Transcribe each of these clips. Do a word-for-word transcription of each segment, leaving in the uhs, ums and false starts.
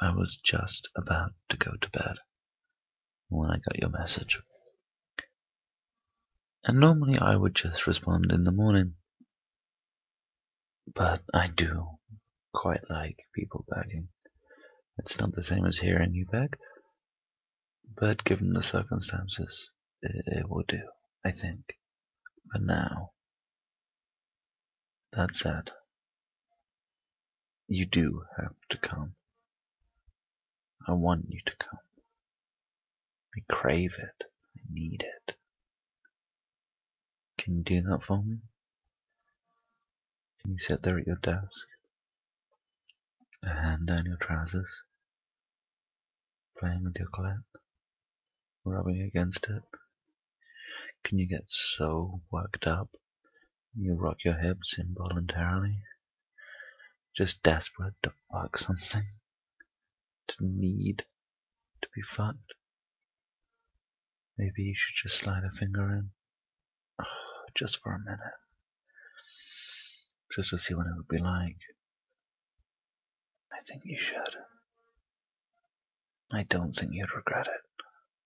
I was just about to go to bed when I got your message. And normally I would just respond in the morning. But I do quite like people begging. It's not the same as hearing you beg, but given the circumstances, it, it will do, I think. For now. That said, you do have to come. I want you to come. I crave it. I need it. Can you do that for me? Can you sit there at your desk, a hand down your trousers, playing with your clit, rubbing against it? Can you get so worked up you rock your hips involuntarily, just desperate to fuck something, to need to be fucked? Maybe you should just slide a finger in, just for a minute, just to see what it would be like. I think you should. I don't think you'd regret it.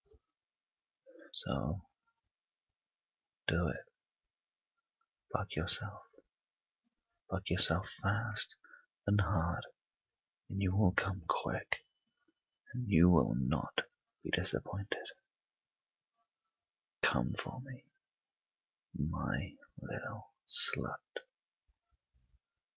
So, do it. Fuck yourself. Fuck yourself fast and hard, and you will come quick, and you will not be disappointed. Come for me, my little slut.